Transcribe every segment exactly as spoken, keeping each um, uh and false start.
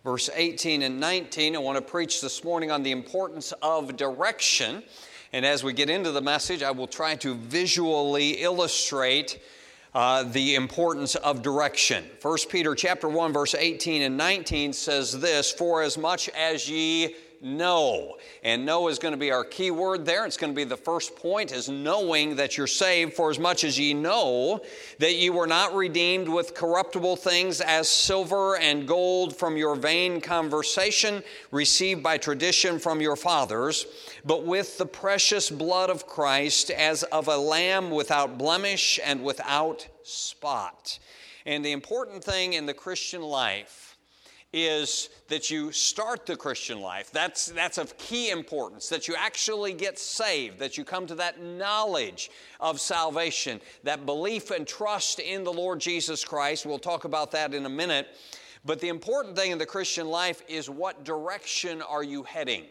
verse eighteen and nineteen. I want to preach this morning on the importance of direction. And as we get into the message, I will try to visually illustrate uh, the importance of direction. First Peter chapter one, verse eighteen and nineteen says this, "For as much as ye know." And know is going to be our key word there. It's going to be the first point, is knowing that you're saved. "For as much as ye know that ye were not redeemed with corruptible things as silver and gold from your vain conversation received by tradition from your fathers, but with the precious blood of Christ as of a lamb without blemish and without spot." And the important thing in the Christian life is that you start the Christian life. That's, that's of key importance, that you actually get saved, that you come to that knowledge of salvation, that belief and trust in the Lord Jesus Christ. We'll talk about that in a minute. But the important thing in the Christian life is, what direction are you heading?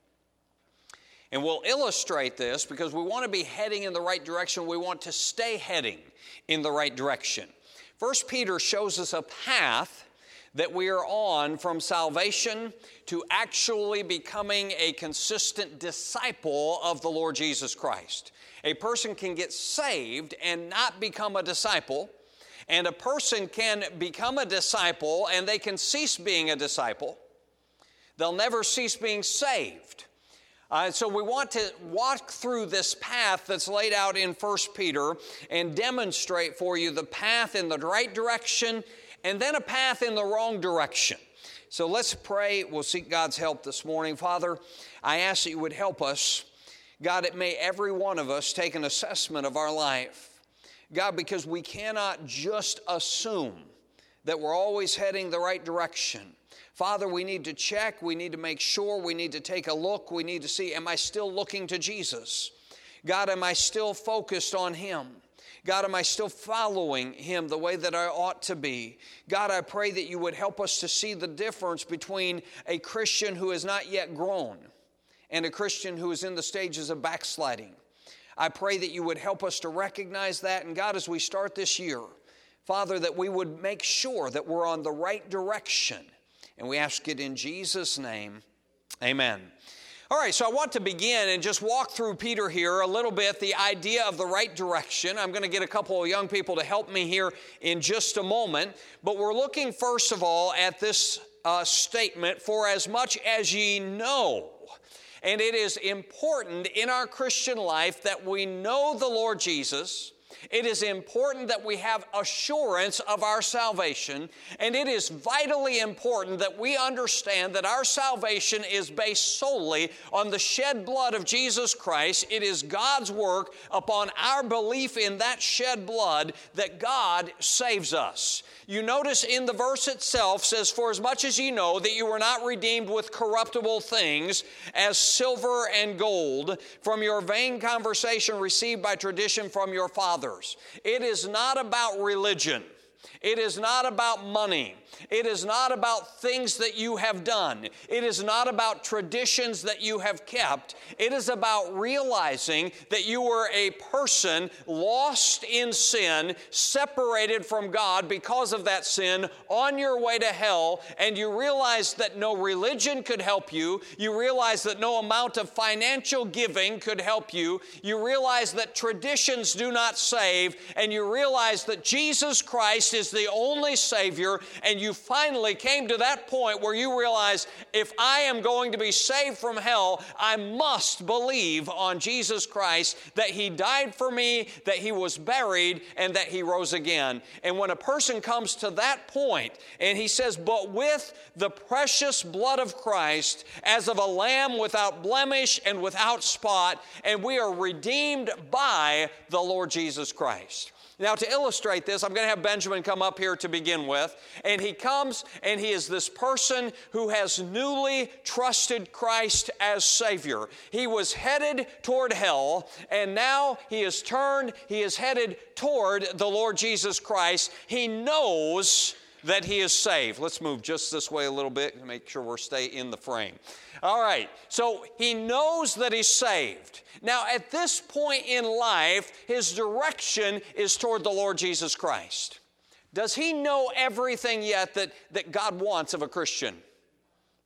And we'll illustrate this because we want to be heading in the right direction. We want to stay heading in the right direction. First Peter shows us a path that we are on from salvation to actually becoming a consistent disciple of the Lord Jesus Christ. A person can get saved and not become a disciple, and a person can become a disciple and they can cease being a disciple. They'll never cease being saved. Uh, so we want to walk through this path that's laid out in First Peter and demonstrate for you the path in the right direction and then a path in the wrong direction. So let's pray. We'll seek God's help this morning. Father, I ask that you would help us. God, it may every one of us take an assessment of our life. God, because we cannot just assume that we're always heading the right direction. Father, we need to check. We need to make sure. We need to take a look. We need to see, am I still looking to Jesus? God, am I still focused on Him? God, am I still following Him the way that I ought to be? God, I pray that you would help us to see the difference between a Christian who has not yet grown and a Christian who is in the stages of backsliding. I pray that you would help us to recognize that. And God, as we start this year, Father, that we would make sure that we're on the right direction. And we ask it in Jesus' name. Amen. All right, so I want to begin and just walk through Peter here a little bit, the idea of the right direction. I'm going to get a couple of young people to help me here in just a moment. But we're looking first of all at this uh, statement, "For as much as ye know." And it is important in our Christian life that we know the Lord Jesus. It is important that we have assurance of our salvation, and it is vitally important that we understand that our salvation is based solely on the shed blood of Jesus Christ. It is God's work upon our belief in that shed blood that God saves us. You notice in the verse itself says, "For as much as ye know that you were not redeemed with corruptible things as silver and gold from your vain conversation received by tradition from your fathers." It is not about religion. It is not about money. It is not about things that you have done. It is not about traditions that you have kept. It is about realizing that you were a person lost in sin, separated from God because of that sin, on your way to hell, and you realize that no religion could help you. You realize that no amount of financial giving could help you. You realize that traditions do not save, and you realize that Jesus Christ is the only Savior, and you finally came to that point where you realize, if I am going to be saved from hell, I must believe on Jesus Christ, that He died for me, that He was buried, and that He rose again. And when a person comes to that point, and he says, "But with the precious blood of Christ, as of a lamb without blemish and without spot," and we are redeemed by the Lord Jesus Christ. Now, to illustrate this, I'm going to have Benjamin come up here to begin with. And he comes, and he is this person who has newly trusted Christ as Savior. He was headed toward hell, and now he is turned, he is headed toward the Lord Jesus Christ. He knows that he is saved. Let's move just this way a little bit and make sure we're stay in the frame. All right, so he knows that he's saved. Now, at this point in life, his direction is toward the Lord Jesus Christ. Does he know everything yet that, that God wants of a Christian?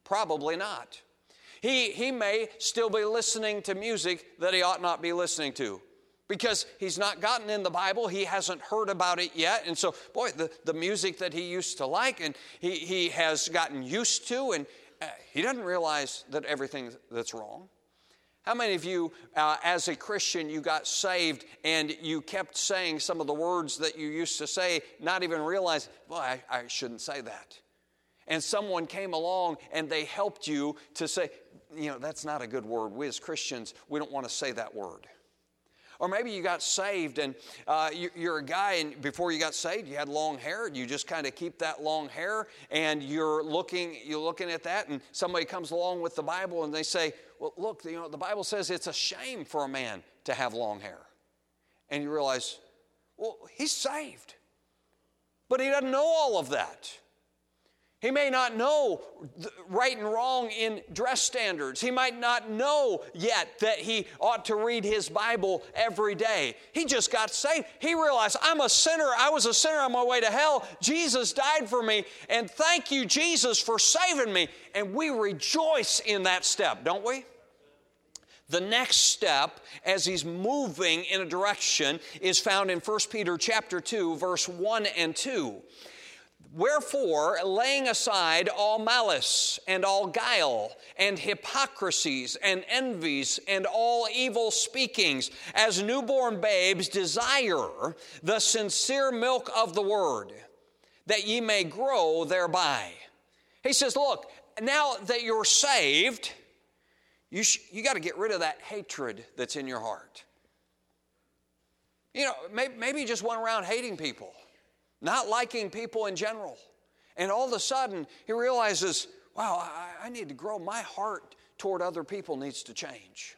Probably not. He, he may still be listening to music that he ought not be listening to because he's not gotten in the Bible. He hasn't heard about it yet. And so, boy, the, the music that he used to like and he, he has gotten used to, and uh, he doesn't realize that everything that's wrong. How many of you, uh, as a Christian, you got saved and you kept saying some of the words that you used to say, not even realize, well, I, I shouldn't say that. And someone came along and they helped you to say, you know, that's not a good word. We as Christians, we don't want to say that word. Or maybe you got saved and uh, you, you're a guy, and before you got saved, you had long hair, and you just kind of keep that long hair, and you're looking, you're looking at that, and somebody comes along with the Bible, and they say, well, look, you know, the Bible says it's a shame for a man to have long hair. And you realize, well, he's saved, but he doesn't know all of that. He may not know right and wrong in dress standards. He might not know yet that he ought to read his Bible every day. He just got saved. He realized, I'm a sinner. I was a sinner on my way to hell. Jesus died for me, and thank you, Jesus, for saving me. And we rejoice in that step, don't we? The next step, as he's moving in a direction, is found in First Peter chapter two, verse one and two. Wherefore, laying aside all malice and all guile and hypocrisies and envies and all evil speakings, as newborn babes desire the sincere milk of the word, that ye may grow thereby. He says, look, now that you're saved, you sh- you got to get rid of that hatred that's in your heart. You know, maybe, maybe you just went around hating people, not liking people in general. And all of a sudden, he realizes, wow, I, I need to grow. My heart toward other people needs to change.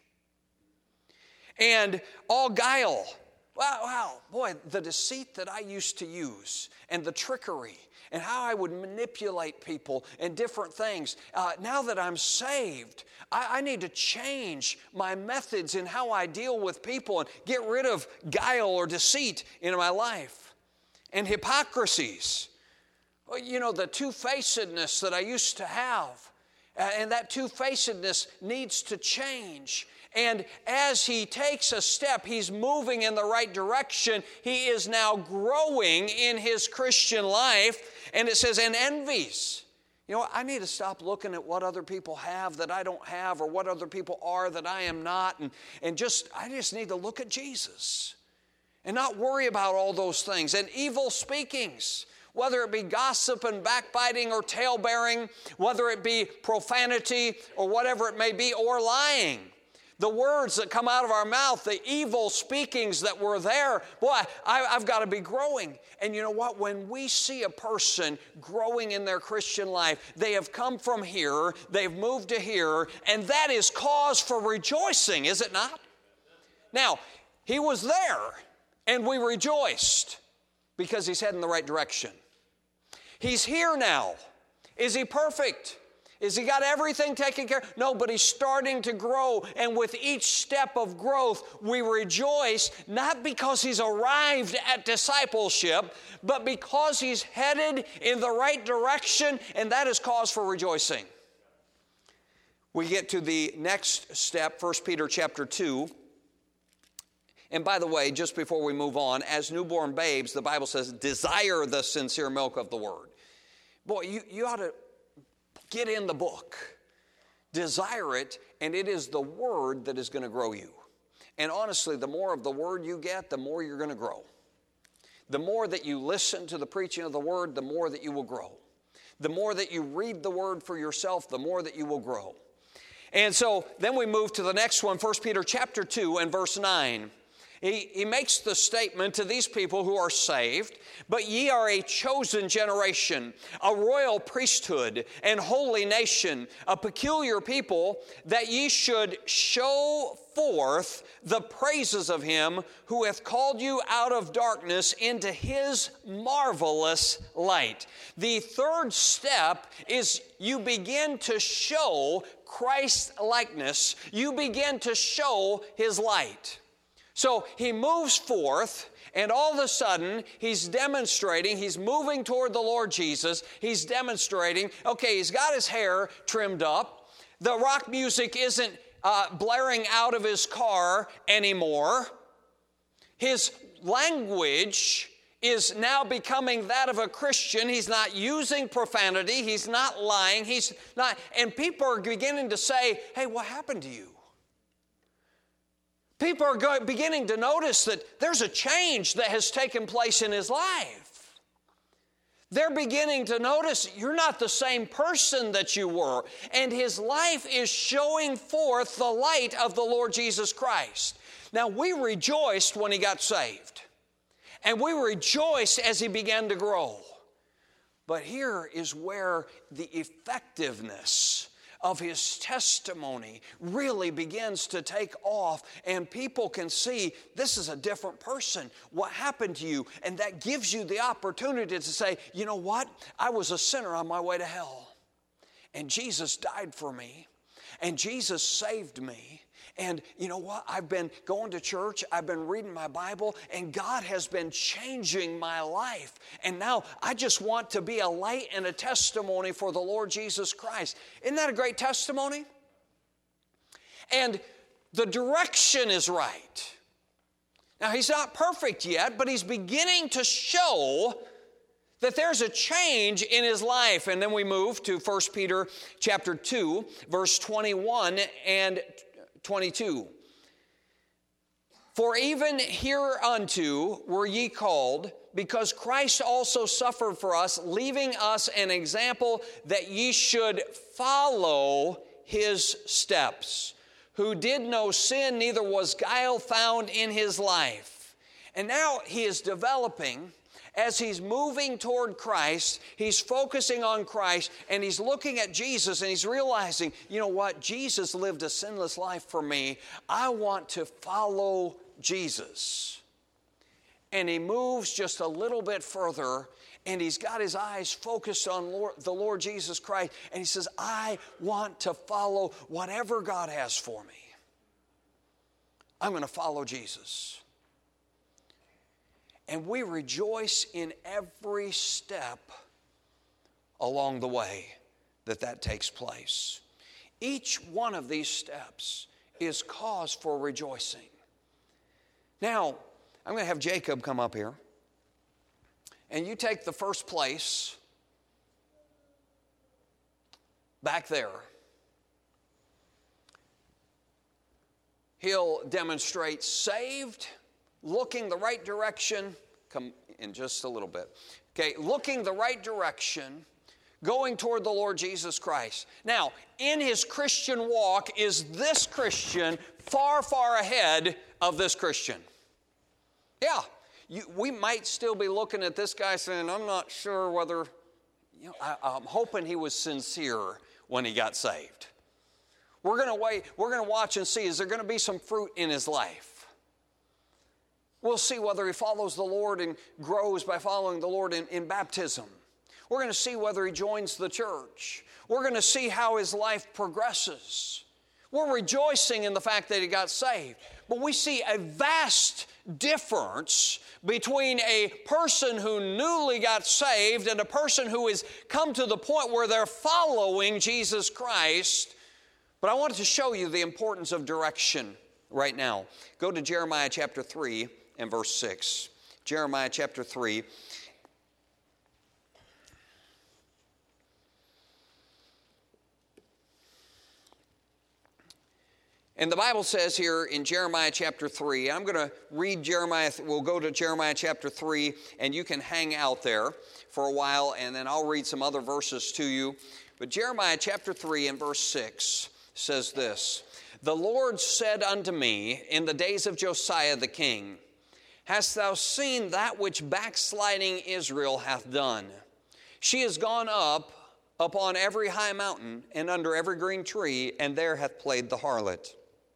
And all guile. Wow, wow, boy, the deceit that I used to use and the trickery and how I would manipulate people and different things. Uh, now that I'm saved, I, I need to change my methods in how I deal with people and get rid of guile or deceit in my life. And hypocrisies. Well, you know, the two-facedness that I used to have. Uh, and that two-facedness needs to change. And as he takes a step, he's moving in the right direction. He is now growing in his Christian life. And it says, and envies. You know what? I need to stop looking at what other people have that I don't have, or what other people are that I am not. And, and just, I just need to look at Jesus. And not worry about all those things. And evil speakings, whether it be gossip and backbiting or talebearing, whether it be profanity or whatever it may be, or lying. The words that come out of our mouth, the evil speakings that were there, boy, I, I've got to be growing. And you know what? When we see a person growing in their Christian life, they have come from here, they've moved to here, and that is cause for rejoicing, is it not? Now, he was there. And we rejoiced because he's heading the right direction. He's here now. Is he perfect? Is he got everything taken care of? No, but he's starting to grow. And with each step of growth, we rejoice, not because he's arrived at discipleship, but because he's headed in the right direction, and that is cause for rejoicing. We get to the next step, First Peter chapter two. And by the way, just before we move on, as newborn babes, the Bible says, desire the sincere milk of the word. Boy, you, you ought to get in the book. Desire it, and it is the word that is going to grow you. And honestly, the more of the word you get, the more you're going to grow. The more that you listen to the preaching of the word, the more that you will grow. The more that you read the word for yourself, the more that you will grow. And so then we move to the next one, First Peter chapter two and verse nine. He, he makes the statement to these people who are saved, but ye are a chosen generation, a royal priesthood, and holy nation, a peculiar people, that ye should show forth the praises of him who hath called you out of darkness into his marvelous light. The third step is you begin to show Christ's likeness. You begin to show his light. So he moves forth, and all of a sudden, he's demonstrating, he's moving toward the Lord Jesus. He's demonstrating, okay, he's got his hair trimmed up. The rock music isn't uh, blaring out of his car anymore. His language is now becoming that of a Christian. He's not using profanity. He's not lying. He's not, and people are beginning to say, hey, what happened to you? People are go, beginning to notice that there's a change that has taken place in his life. They're beginning to notice you're not the same person that you were. And his life is showing forth the light of the Lord Jesus Christ. Now, we rejoiced when he got saved. And we rejoiced as he began to grow. But here is where the effectiveness of his testimony really begins to take off, and people can see this is a different person. What happened to you? And that gives you the opportunity to say, you know what? I was a sinner on my way to hell, and Jesus died for me, and Jesus saved me. And you know what? I've been going to church, I've been reading my Bible, and God has been changing my life. And now I just want to be a light and a testimony for the Lord Jesus Christ. Isn't that a great testimony? And the direction is right. Now, he's not perfect yet, but he's beginning to show that there's a change in his life. And then we move to First Peter chapter two, verse twenty-one and twenty-two. For even hereunto were ye called, because Christ also suffered for us, leaving us an example that ye should follow his steps, who did no sin, neither was guile found in his life. And now he is developing. As he's moving toward Christ, he's focusing on Christ, and he's looking at Jesus, and he's realizing, you know what? Jesus lived a sinless life for me. I want to follow Jesus. And he moves just a little bit further, and he's got his eyes focused on Lord, the Lord Jesus Christ, and he says, I want to follow whatever God has for me. I'm going to follow Jesus. And we rejoice in every step along the way that that takes place. Each one of these steps is cause for rejoicing. Now, I'm going to have Jacob come up here. And you take the first place back there. He'll demonstrate saved, looking the right direction. Come in just a little bit. Okay, looking the right direction, going toward the Lord Jesus Christ. Now, in his Christian walk, is this Christian far, far ahead of this Christian? Yeah, you, we might still be looking at this guy saying, I'm not sure whether, you know, I, I'm hoping he was sincere when he got saved. We're going to wait, we're going to watch and see, is there going to be some fruit in his life? We'll see whether he follows the Lord and grows by following the Lord in, in baptism. We're going to see whether he joins the church. We're going to see how his life progresses. We're rejoicing in the fact that he got saved. But we see a vast difference between a person who newly got saved and a person who has come to the point where they're following Jesus Christ. But I wanted to show you the importance of direction right now. Go to Jeremiah chapter three and verse six. Jeremiah chapter three. And the Bible says here in Jeremiah chapter three, I'm going to read Jeremiah, we'll go to Jeremiah chapter three, and you can hang out there for a while, and then I'll read some other verses to you. But Jeremiah chapter three and verse six says this, The Lord said unto me in the days of Josiah the king, Hast thou seen that which backsliding Israel hath done? She is gone up upon every high mountain and under every green tree, and there hath played the harlot.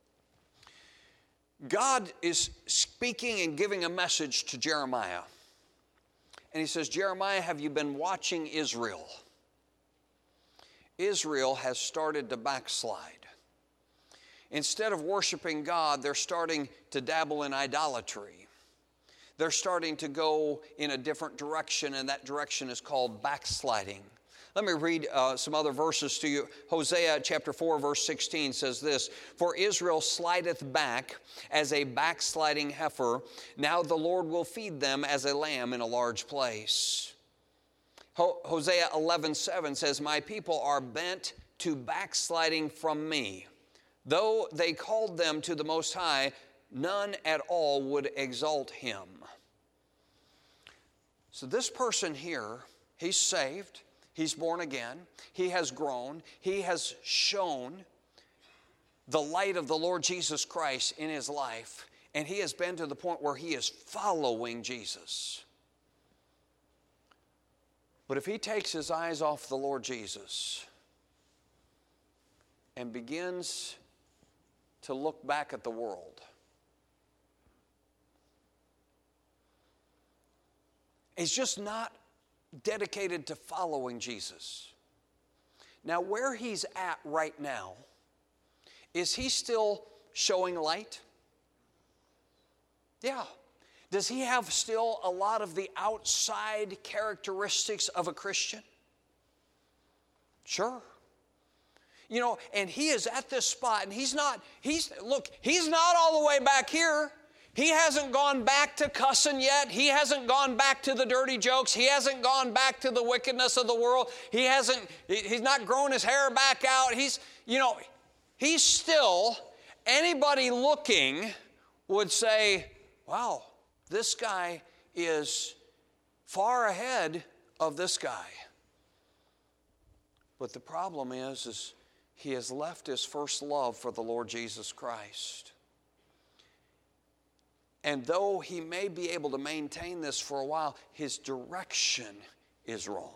God is speaking and giving a message to Jeremiah. And he says, Jeremiah, have you been watching Israel? Israel has started to backslide. instead of worshiping God, they're starting to dabble in idolatry. They're starting to go in a different direction, and that direction is called backsliding. Let me read uh, some other verses to you. Hosea chapter four, verse sixteen says this, "For Israel slideth back as a backsliding heifer. Now the Lord will feed them as a lamb in a large place." Ho- Hosea eleven seven says, "My people are bent to backsliding from me. Though they called them to the Most High, none at all would exalt him." So this person here, he's saved. He's born again. He has grown. He has shown the light of the Lord Jesus Christ in his life. And he has been to the point where he is following Jesus. But if he takes his eyes off the Lord Jesus and begins to look back at the world, he's just not dedicated to following Jesus. Now, where he's at right now, is he still showing light? Yeah. Does he have still a lot of the outside characteristics of a Christian? Sure. You know, and he is at this spot, and he's not, he's, look, he's not all the way back here. He hasn't gone back to cussing yet. He hasn't gone back to the dirty jokes. He hasn't gone back to the wickedness of the world. He hasn't, he's not grown his hair back out. He's, you know, he's still, anybody looking would say, wow, this guy is far ahead of this guy. But the problem is, is he has left his first love for the Lord Jesus Christ. And though he may be able to maintain this for a while, his direction is wrong.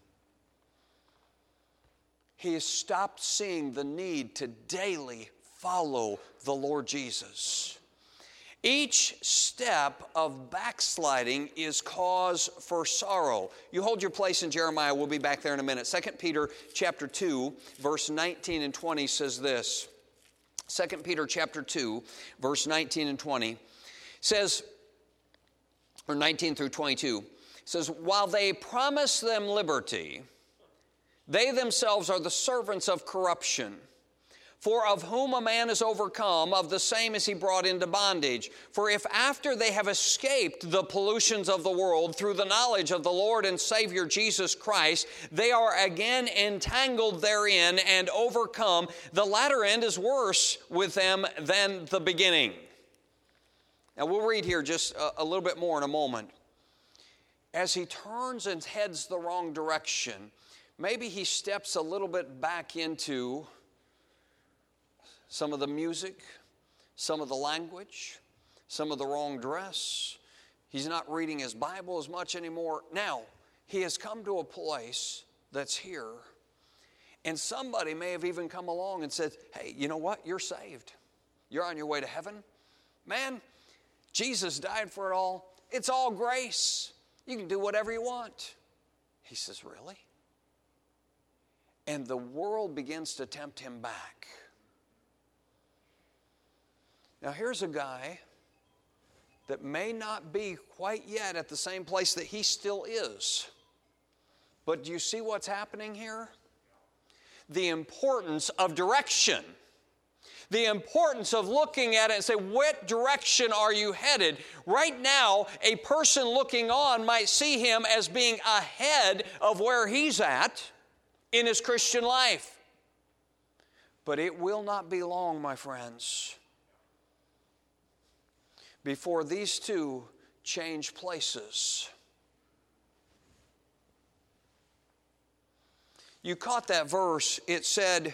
He has stopped seeing the need to daily follow the Lord Jesus. Each step of backsliding is cause for sorrow. You hold your place in Jeremiah. We'll be back there in a minute. Second Peter chapter two, verse nineteen and twenty says this. Second Peter chapter two, verse nineteen and twenty. Says, or nineteen through twenty-two, says, "While they promise them liberty, they themselves are the servants of corruption. For of whom a man is overcome, of the same is he brought into bondage. For if after they have escaped the pollutions of the world through the knowledge of the Lord and Savior Jesus Christ, they are again entangled therein and overcome, the latter end is worse with them than the beginning." Now, we'll read here just a, a little bit more in a moment. As he turns and heads the wrong direction, maybe he steps a little bit back into some of the music, some of the language, some of the wrong dress. He's not reading his Bible as much anymore. Now, he has come to a place that's here, and somebody may have even come along and said, "Hey, you know what? You're saved. You're on your way to heaven. Man, Jesus died for it all. It's all grace. You can do whatever you want." He says, "Really?" And the world begins to tempt him back. Now, here's a guy that may not be quite yet at the same place that he still is. But do you see what's happening here? The importance of direction. The importance of looking at it and say, what direction are you headed? Right now, a person looking on might see him as being ahead of where he's at in his Christian life. But it will not be long, my friends, before these two change places. You caught that verse. It said,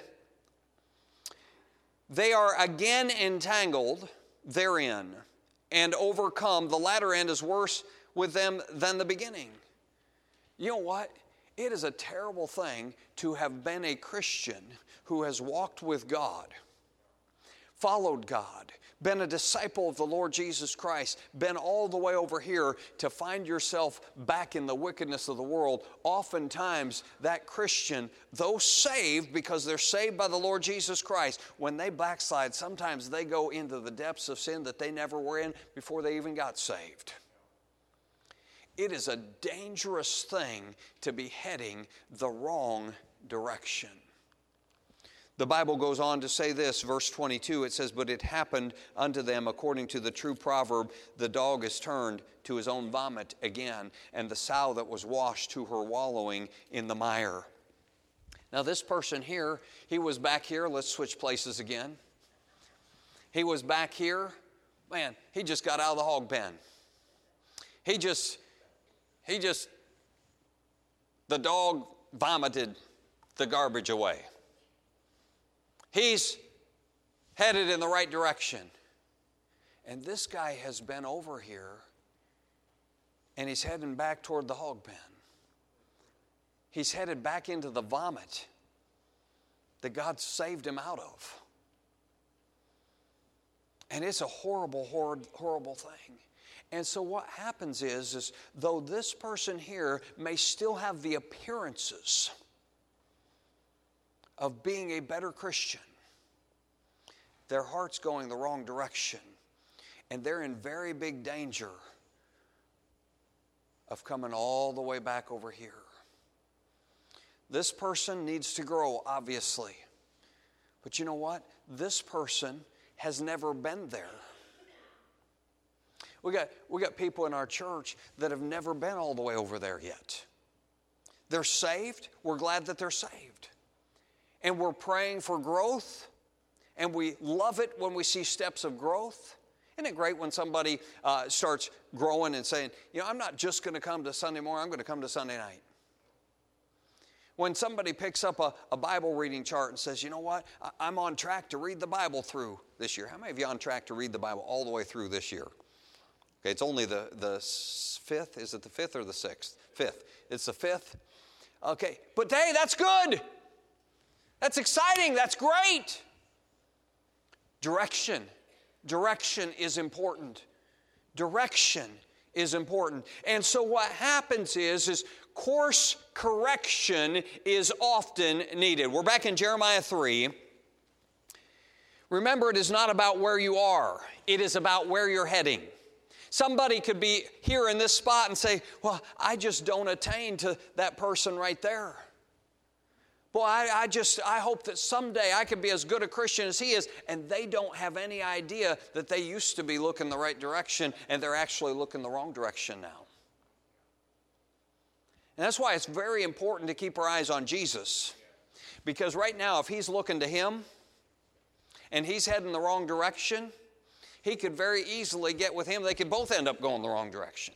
"They are again entangled therein and overcome. The latter end is worse with them than the beginning." You know what? It is a terrible thing to have been a Christian who has walked with God followed God, been a disciple of the Lord Jesus Christ, been all the way over here to find yourself back in the wickedness of the world, oftentimes that Christian, though saved because they're saved by the Lord Jesus Christ, when they backslide, sometimes they go into the depths of sin that they never were in before they even got saved. It is a dangerous thing to be heading the wrong direction. The Bible goes on to say this, verse twenty-two, it says, "But it happened unto them according to the true proverb, the dog is turned to his own vomit again, and the sow that was washed to her wallowing in the mire." Now this person here, he was back here. Let's switch places again. He was back here. Man, he just got out of the hog pen. He just, he just, the dog vomited the garbage away. He's headed in the right direction. And this guy has been over here and he's heading back toward the hog pen. He's headed back into the vomit that God saved him out of. And it's a horrible, horrible, horrible thing. And so what happens is, is though this person here may still have the appearances of being a better Christian, their heart's going the wrong direction, and they're in very big danger of coming all the way back over here. This person needs to grow, obviously. But you know what? This person has never been there. We got, we got people in our church that have never been all the way over there yet. They're saved. We're glad that they're saved. And we're praying for growth, and we love it when we see steps of growth. Isn't it great when somebody uh, starts growing and saying, you know, I'm not just going to come to Sunday morning, I'm going to come to Sunday night. When somebody picks up a, a Bible reading chart and says, you know what, I, I'm on track to read the Bible through this year. How many of you are on track to read the Bible all the way through this year? Okay, it's only the, the fifth. Is it the fifth or the sixth? Fifth. It's the fifth. Okay, but hey, that's good. That's exciting. That's great. Direction. Direction is important. Direction is important. And so what happens is, is course correction is often needed. We're back in Jeremiah three. Remember, it is not about where you are. It is about where you're heading. Somebody could be here in this spot and say, well, I just don't attain to that person right there. Boy, I, I just, I hope that someday I can be as good a Christian as he is. And they don't have any idea that they used to be looking the right direction and they're actually looking the wrong direction now. And that's why it's very important to keep our eyes on Jesus. Because right now, if he's looking to him and he's heading the wrong direction, he could very easily get with him. They could both end up going the wrong direction.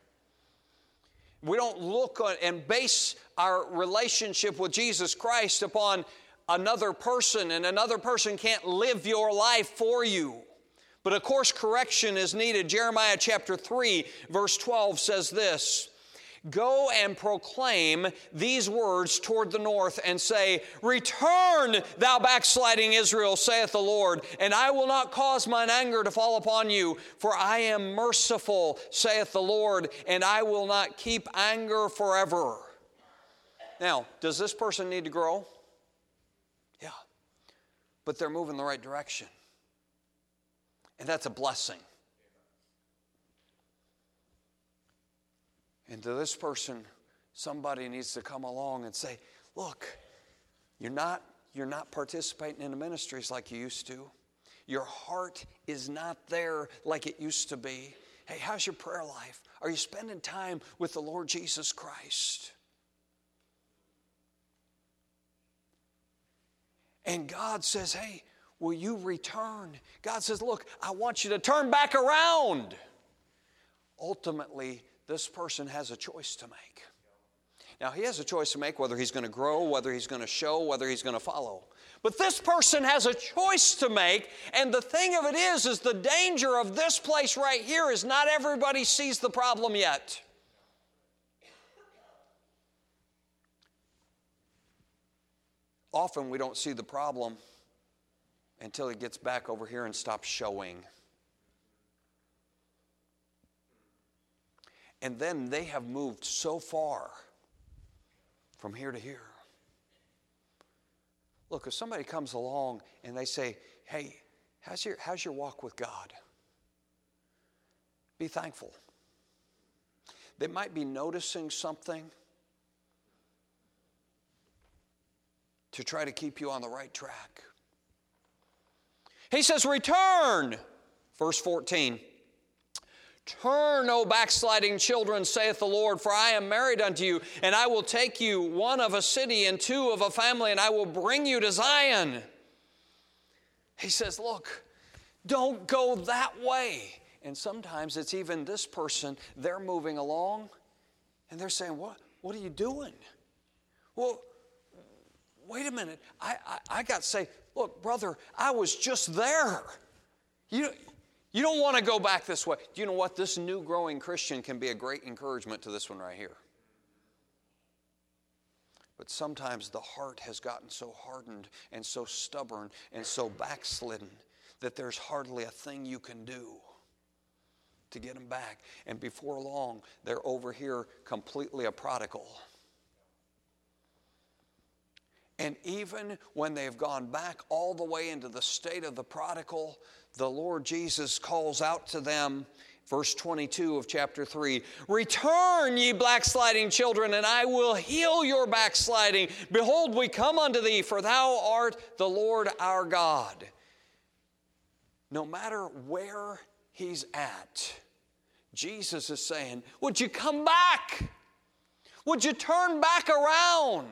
We don't look and base our relationship with Jesus Christ upon another person, and another person can't live your life for you. But of course, correction is needed. Jeremiah chapter three, verse twelve says this, "Go and proclaim these words toward the north and say, Return, thou backsliding Israel, saith the Lord, and I will not cause mine anger to fall upon you, for I am merciful, saith the Lord, and I will not keep anger forever." Now, does this person need to grow? Yeah. But they're moving the right direction. And that's a blessing. And to this person, somebody needs to come along and say, look, you're not, you're not participating in the ministries like you used to. Your heart is not there like it used to be. Hey, how's your prayer life? Are you spending time with the Lord Jesus Christ? And God says, hey, will you return? God says, look, I want you to turn back around. Ultimately, this person has a choice to make. Now, he has a choice to make whether he's going to grow, whether he's going to show, whether he's going to follow. But this person has a choice to make, and the thing of it is, is the danger of this place right here is not everybody sees the problem yet. Often we don't see the problem until he gets back over here and stops showing. And then they have moved so far from here to here. Look, if somebody comes along and they say, hey, how's your, how's your walk with God? Be thankful. They might be noticing something to try to keep you on the right track. He says, return. Verse fourteen. Turn, O backsliding children, saith the Lord, for I am married unto you, and I will take you, one of a city and two of a family, and I will bring you to Zion. He says, look, don't go that way. And sometimes it's even this person, they're moving along, and they're saying, what, what are you doing? Well, wait a minute, I, I, I got to say, look, brother, I was just there. You, you don't want to go back this way. Do you know what? This new growing Christian can be a great encouragement to this one right here. But sometimes the heart has gotten so hardened and so stubborn and so backslidden that there's hardly a thing you can do to get them back. And before long, they're over here completely a prodigal. And even when they've gone back all the way into the state of the prodigal, the Lord Jesus calls out to them, verse twenty-two of chapter three, return, ye backsliding children, and I will heal your backsliding. Behold, we come unto thee, for thou art the Lord our God. No matter where he's at, Jesus is saying, would you come back? Would you turn back around?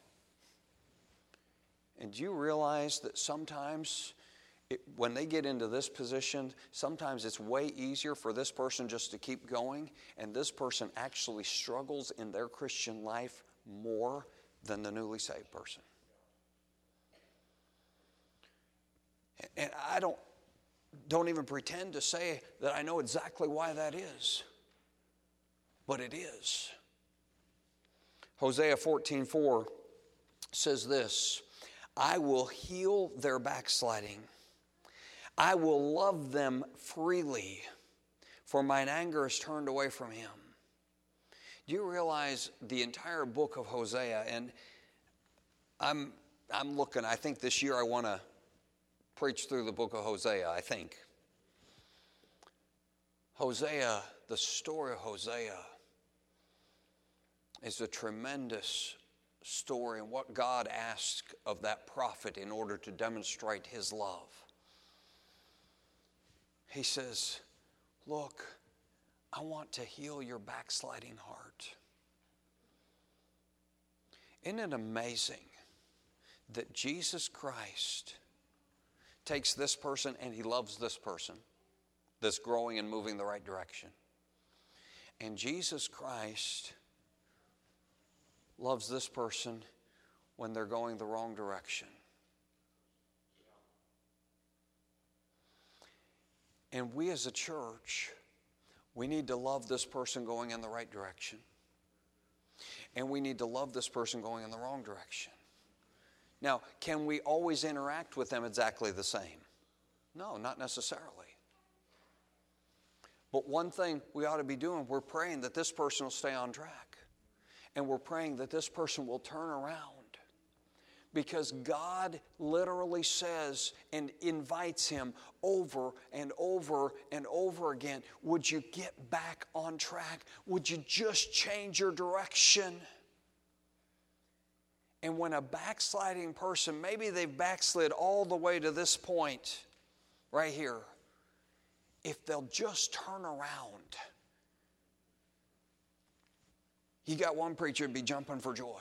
And do you realize that sometimes it, when they get into this position, sometimes it's way easier for this person just to keep going, and this person actually struggles in their Christian life more than the newly saved person. And I don't, don't even pretend to say that I know exactly why that is, but it is. Hosea fourteen four says this, I will heal their backsliding. I will love them freely, for mine anger is turned away from him. Do you realize the entire book of Hosea, and I'm, I'm looking, I think this year I want to preach through the book of Hosea, I think. Hosea, the story of Hosea is a tremendous story and what God asked of that prophet in order to demonstrate his love. He says, look, I want to heal your backsliding heart. Isn't it amazing that Jesus Christ takes this person and he loves this person that's growing and moving the right direction? And Jesus Christ loves this person when they're going the wrong direction. And we as a church, we need to love this person going in the right direction. And we need to love this person going in the wrong direction. Now, can we always interact with them exactly the same? No, not necessarily. But one thing we ought to be doing, we're praying that this person will stay on track. And we're praying that this person will turn around. Because God literally says and invites him over and over and over again, would you get back on track? Would you just change your direction? And when a backsliding person, maybe they've backslid all the way to this point right here, if they'll just turn around, you got one preacher to be jumping for joy.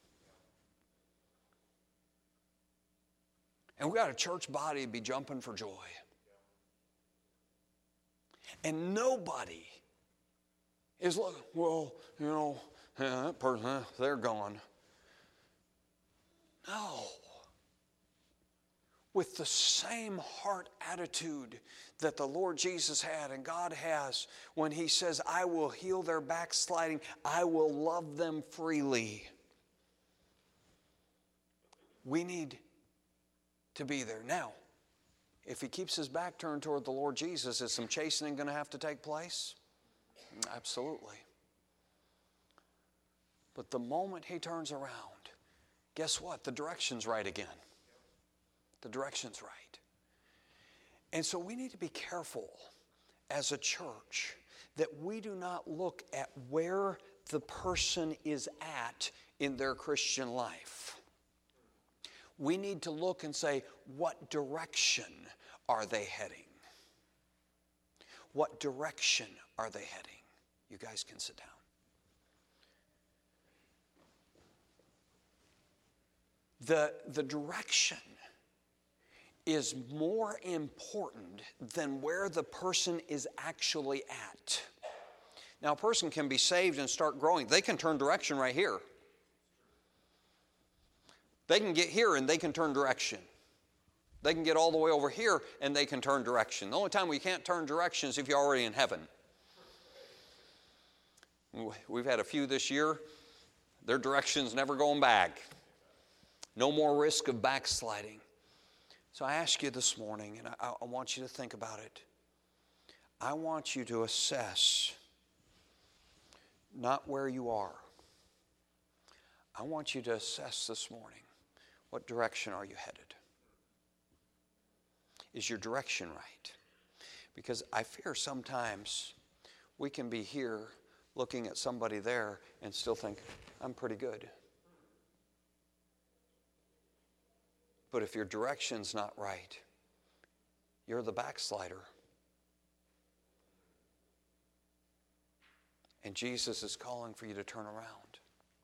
And we got a church body to be jumping for joy. And nobody is looking, well, you know, yeah, that person, they're gone. No. With the same heart attitude that the Lord Jesus had and God has when he says, I will heal their backsliding, I will love them freely. We need to be there. Now, If he keeps his back turned toward the Lord Jesus, is some chastening going to have to take place? Absolutely. But the moment he turns around, guess what? The direction's right again. The direction's right. And so we need to be careful as a church that we do not look at where the person is at in their Christian life. We need to look and say, what direction are they heading? What direction are they heading? You guys can sit down. The, the direction is more important than where the person is actually at. Now, a person can be saved and start growing. They can turn direction right here. They can get here and they can turn direction. They can get all the way over here and they can turn direction. The only time we can't turn direction is if you're already in heaven. We've had a few this year. Their direction's never going back. No more risk of backsliding. So I ask you this morning, and I, I want you to think about it. I want you to assess not where you are. I want you to assess this morning, what direction are you headed? Is your direction right? Because I fear sometimes we can be here looking at somebody there and still think, I'm pretty good. But if your direction's not right, you're the backslider. And Jesus is calling for you to turn around.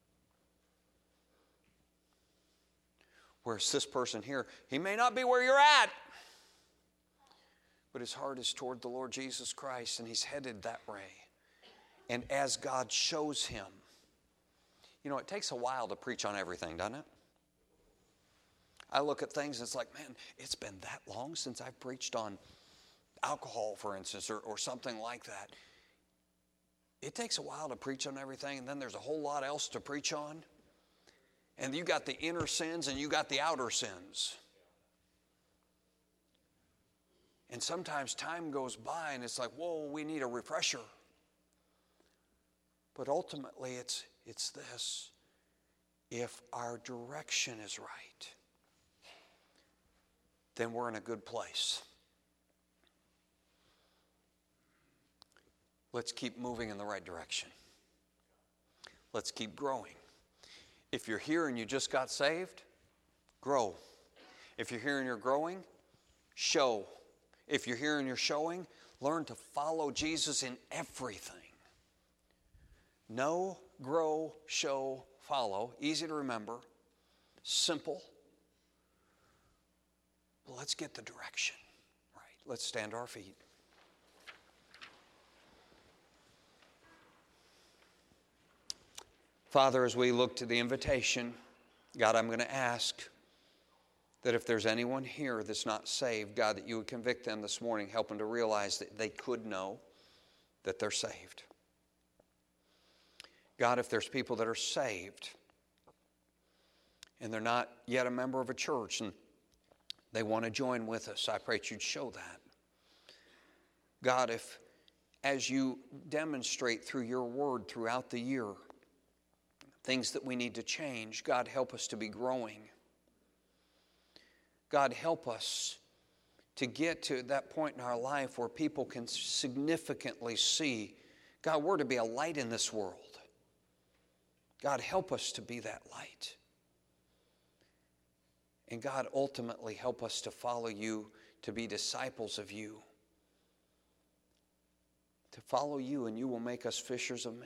Whereas this person here, he may not be where you're at, but his heart is toward the Lord Jesus Christ, and he's headed that way. And as God shows him, you know, it takes a while to preach on everything, doesn't it? I look at things and it's like, man, it's been that long since I've preached on alcohol, for instance, or, or something like that. It takes a while to preach on everything, and then there's a whole lot else to preach on. And you got the inner sins and you got the outer sins. And sometimes time goes by and it's like, whoa, we need a refresher. But ultimately it's, it's this. If our direction is right, then we're in a good place. Let's keep moving in the right direction. Let's keep growing. If you're here and you just got saved, grow. If you're here and you're growing, show. If you're here and you're showing, learn to follow Jesus in everything. Know, grow, show, follow. Easy to remember. Simple. Well, let's get the direction right. Let's stand to our feet. Father, as we look to the invitation, God, I'm going to ask that if there's anyone here that's not saved, God, that you would convict them this morning, help them to realize that they could know that they're saved. God, if there's people that are saved and they're not yet a member of a church and they want to join with us, I pray that you'd show that. God, if as you demonstrate through your word throughout the year, things that we need to change, God, help us to be growing. God, help us to get to that point in our life where people can significantly see, God, we're to be a light in this world. God, help us to be that light. And God, ultimately help us to follow you, to be disciples of you. To follow you, and you will make us fishers of men.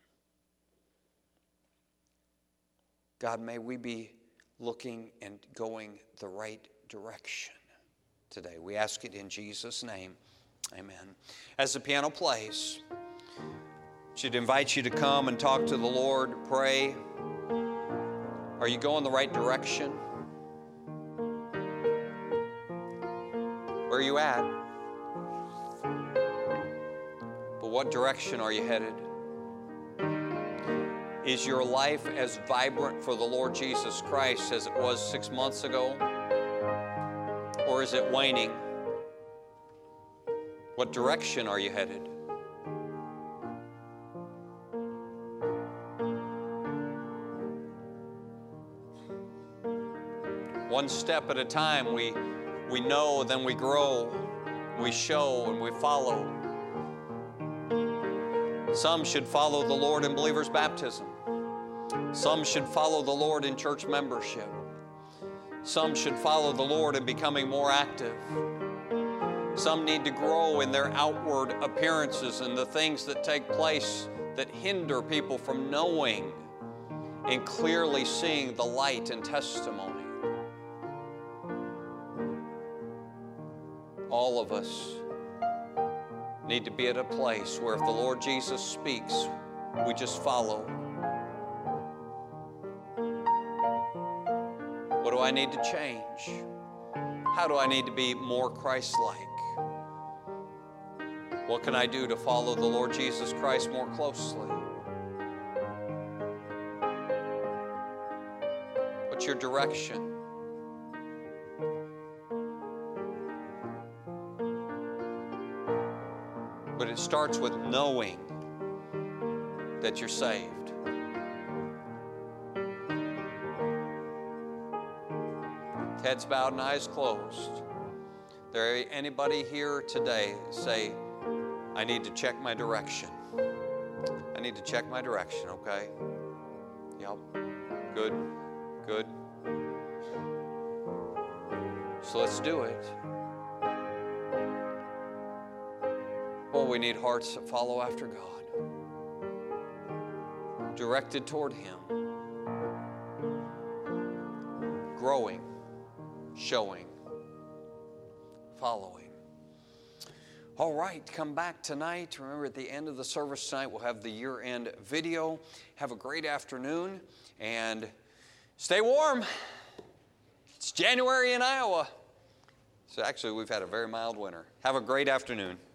God, may we be looking and going the right direction today. We ask it in Jesus' name. Amen. As the piano plays, I should invite you to come and talk to the Lord, pray. Are you going the right direction? Where are you at? But what direction are you headed? Is your life as vibrant for the Lord Jesus Christ as it was six months ago? Or is it waning? What direction are you headed? One step at a time, we, we know, then we grow, we show, and we follow. Some should follow the Lord in believer's baptism. Some should follow the Lord in church membership. Some should follow the Lord in becoming more active. Some need to grow in their outward appearances and the things that take place that hinder people from knowing and clearly seeing the light and testimony. All of us need to be at a place where if the Lord Jesus speaks, we just follow. What do I need to change? How do I need to be more Christ-like? What can I do to follow the Lord Jesus Christ more closely? What's your direction? But it starts with knowing that you're saved. Heads bowed and eyes closed. There anybody here today say, I need to check my direction. I need to check my direction, okay? Yep. Good. Good. So let's do it. Well, we need hearts that follow after God, directed toward Him, growing, showing, following. All right, come back tonight. Remember, at the end of the service tonight, we'll have the year-end video. Have a great afternoon, and stay warm. It's January in Iowa. So actually, we've had a very mild winter. Have a great afternoon.